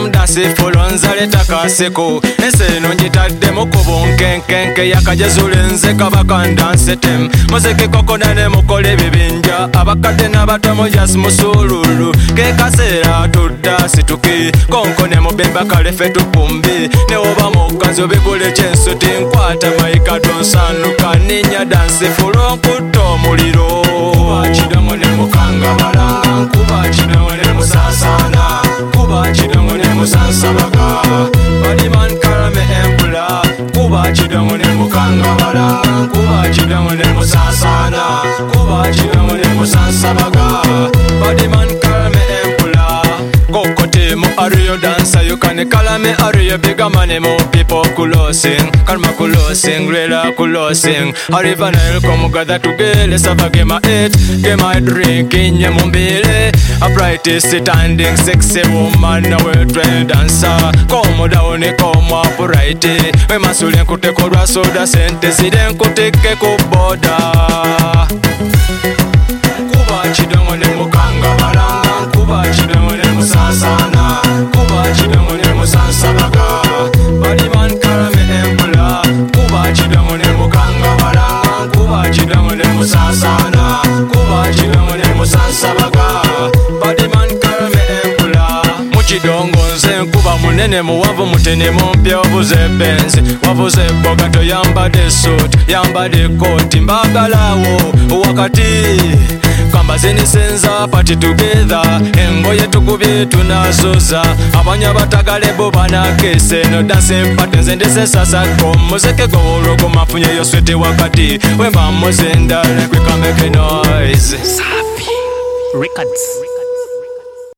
I'm dancing for Lonzale Takaseko. Enseno njitaddemu ku bunkenkenke yakajezula nze kabaka ndansetem. Muziki kokona ne mukole ebibinja abakadde n'abatomo jas musululu. Ke kaseera tudda situki konkone mubemba kalefe tupumbi. Ne oba mukazi obigule kyensuti nkwata mayika tonsanuka ninya dansi fulo nkutta omuliro. Kuba kidomo ne mukanga balanga nkuba kidomo ne musasana. Kuba kidomo ne musansabaga Baliman Karame Empula. Kuba kidomo ne mukanga balanga nkuba kidomo ne musasana. Kuba kidomo ne musansabaga Baliman Karame Empula. Kokote mu Ariyo dancer you can call me Ariyo bigger money more people kulosing Karma kulosing Rela kulosing Ariva Nile come gather together Sava gema eat gema drink inye mumbile A brightest standing sexy woman a well trained dancer Come down come up right We masuli nkute korwa soda sente Side nkuteke kuboda Kuba chidongo ne mukanga balanga Kuba chidongo ne musasana Kuba chidongo ne musansabaga Baliman Karame Empula. Kuba chidongo ne mukanga balanga Kuba chidongo ne musasana Kuba chidongo ne musansabaga Baliman Karame Empula. Muchidongo nze nkuba munene muwavu mutene mumpya obuze benzi wavuze bogato yambade suit yambade koti mbagalawo wakati kamba zenisenza party together engoye tukubye tunazoza abanya batagale bo banakese no dancing party nzendese sasa ko muzeke gowologo mafunye yo swete wakati wemba muzenda kwe make noise Safi Records.